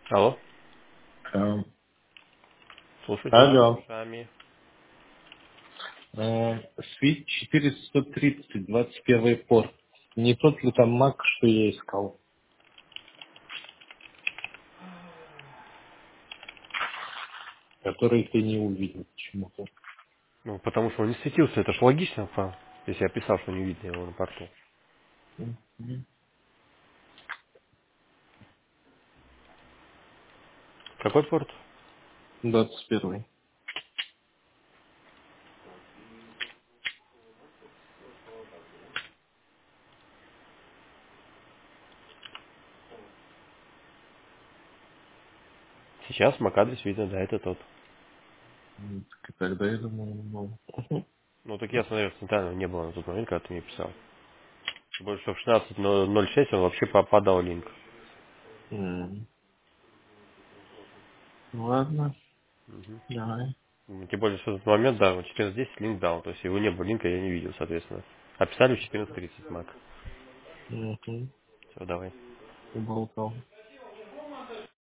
Алло, Э, слушайте вас, Алло. ушами. Свит 430, 21 порт. Не тот ли там Мак, что я искал, который ты не увидел почему-то. Ну, потому что он не светился, это ж логично, если я писал, что не видно его на порту. Мгм. Какой порт? 21. Сейчас MAC-адрес видно, да, это тот. Так и тогда я думал, ну. Ну, так я смотрел, центрального не было на тот момент, когда ты мне писал. Тем более, что в 16:06 он вообще попадал линк. М. Ладно, Мгм. давай. Тем более, что в этот момент, да, в 14:10 линк дал, то есть его не было линка, я не видел, соответственно. А писали в 14:30 Mac. Угу. Все, давай. Уболтал.